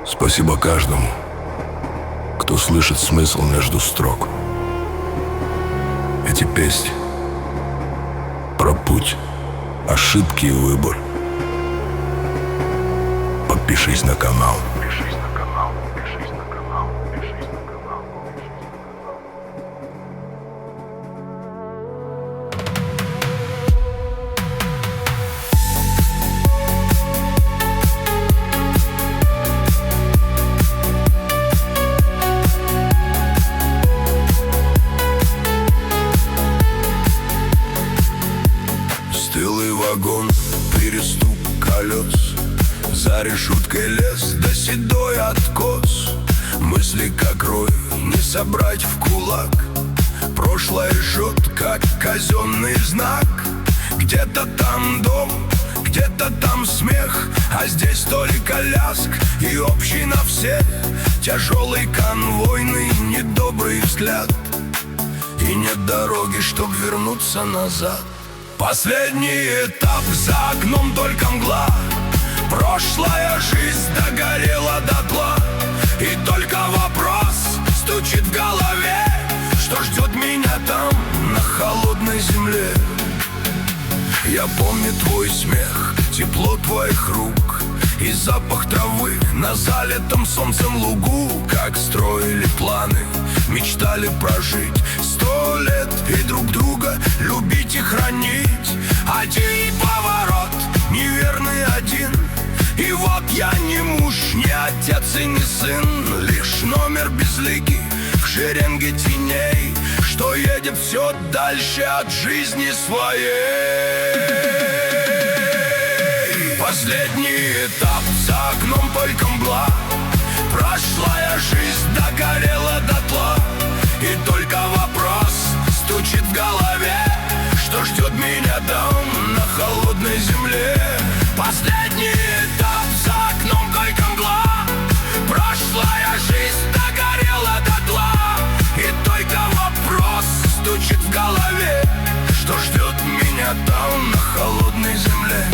Спасибо каждому, кто слышит смысл между строк. Эти песни про путь, ошибки и выбор. Подпишись на канал. Стылый вагон, перестук колес, за решеткой лес да седой откос. Мысли как рой, не собрать в кулак. Прошлое жжет, как казенный знак. Где-то там дом, где-то там смех, а здесь только ляск и общий на всех. Тяжелый конвойный недобрый взгляд, и нет дороги, чтоб вернуться назад. Последний этап, за окном только мгла. Прошлая жизнь догорела дотла, и только вопрос стучит в голове: что ждет меня там, на холодной земле? Я помню твой смех, тепло твоих рук и запах травы на залитом солнцем лугу. Как строили планы, мечтали прожить 100 лет и друг друга любить и хранить. Один поворот, неверный один, и вот я не муж, не отец и не сын, лишь номер безликий в шеренге теней, что едет все дальше от жизни своей. Последний этап, за окном только мгла. Прошлая жизнь догорела дотла, и только вопрос стучит в голове: что ждет меня там, на холодной земле? Последний этап, за окном только мгла. Прошлая жизнь догорела дотла, и только вопрос стучит в голове: что ждет меня там, на холодной земле?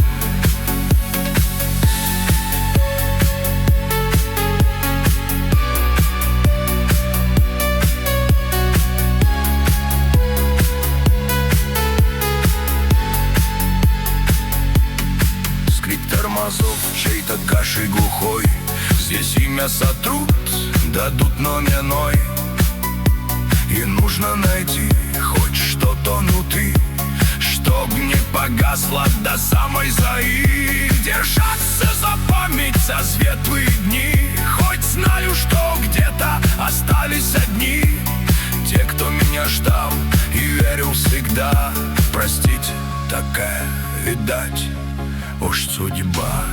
Тормозов чей-то кашей глухой, здесь имя сотрут, дадут номер ной. И нужно найти хоть что-то внутри, чтоб не погасло до самой зари. Держаться за память, за светлые дни, хоть знаю, что где-то остались одни те, кто меня ждал и верил всегда. Простите, такая, видать, уж судьба.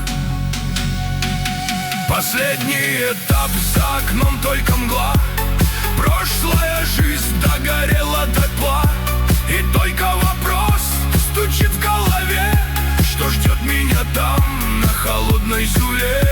Последний этап, за окном только мгла. Прошлая жизнь догорела дотла, и только вопрос стучит в голове: что ждет меня там, на холодной земле?